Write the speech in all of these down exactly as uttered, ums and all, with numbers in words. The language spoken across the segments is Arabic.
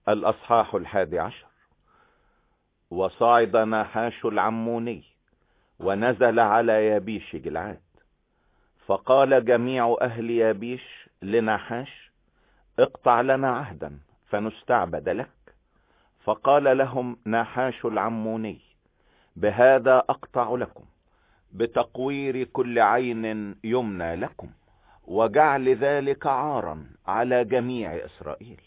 الأصحاح الحادي عشر. وصعد ناحاش العموني ونزل على يابيش جلعاد، فقال جميع أهل يابيش لناحاش: اقطع لنا عهدا فنستعبد لك. فقال لهم ناحاش العموني: بهذا أقطع لكم، بتقوير كل عين يمنى لكم، وجعل ذلك عارا على جميع إسرائيل.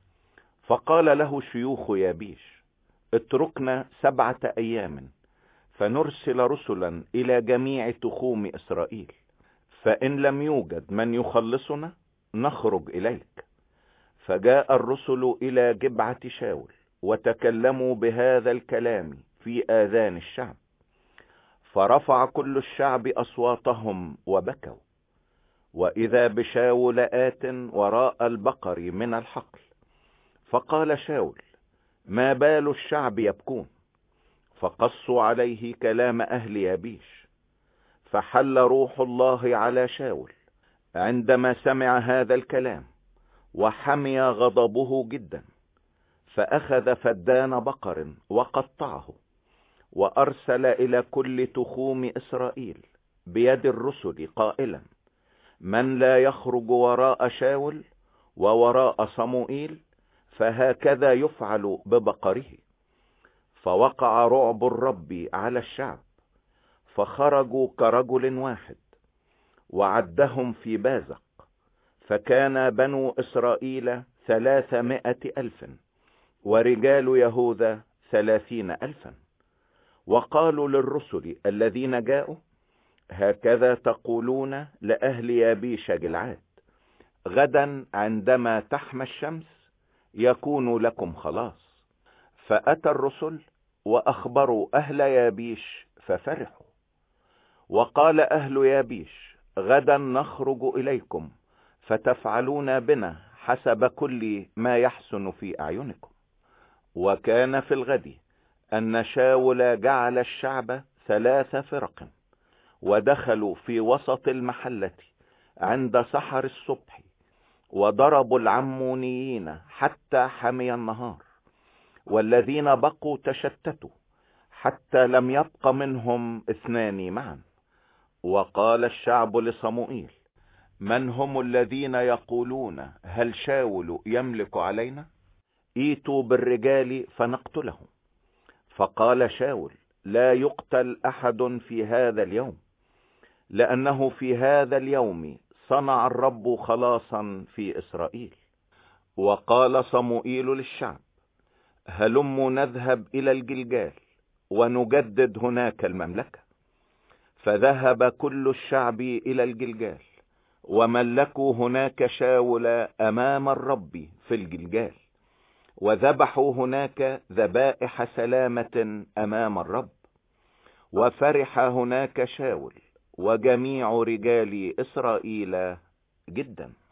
فقال له شيوخ يابيش: اتركنا سبعة أيام فنرسل رسلا إلى جميع تخوم إسرائيل، فإن لم يوجد من يخلصنا نخرج إليك. فجاء الرسل إلى جبعة شاول وتكلموا بهذا الكلام في آذان الشعب، فرفع كل الشعب أصواتهم وبكوا. وإذا بشاول آت وراء البقر من الحقل، فقال شاول: ما بال الشعب يبكون؟ فقصوا عليه كلام أهل يابيش. فحل روح الله على شاول عندما سمع هذا الكلام، وحمي غضبه جدا، فأخذ فدان بقر وقطعه، وأرسل إلى كل تخوم إسرائيل بيد الرسل قائلا: من لا يخرج وراء شاول ووراء صموئيل فهكذا يفعل ببقره. فوقع رعب الرب على الشعب، فخرجوا كرجل واحد وعدهم في بازق، فكان بنو إسرائيل ثلاثمائة ألف ورجال يهوذا ثلاثين ألفا. وقالوا للرسل الذين جاءوا: هكذا تقولون لأهل يابيش جلعاد: غدا عندما تحمى الشمس يكون لكم خلاص. فأتى الرسل وأخبروا أهل يابيش ففرحوا. وقال أهل يابيش: غدا نخرج إليكم فتفعلون بنا حسب كل ما يحسن في أعينكم. وكان في الغد أن شاول جعل الشعب ثلاث فرق، ودخلوا في وسط المحلة عند سحر الصبح، وضربوا العمونيين حتى حمي النهار، والذين بقوا تشتتوا حتى لم يبق منهم اثنان معا. وقال الشعب لصموئيل: من هم الذين يقولون هل شاول يملك علينا؟ ايتوا بالرجال فنقتلهم. فقال شاول: لا يقتل أحد في هذا اليوم، لأنه في هذا اليوم صنع الرب خلاصا في إسرائيل. وقال صموئيل للشعب: هلموا نذهب إلى الجلجال ونجدد هناك المملكة. فذهب كل الشعب إلى الجلجال، وملكوا هناك شاول أمام الرب في الجلجال، وذبحوا هناك ذبائح سلامة أمام الرب. وفرح هناك شاول وجميع رجال إسرائيل جدا.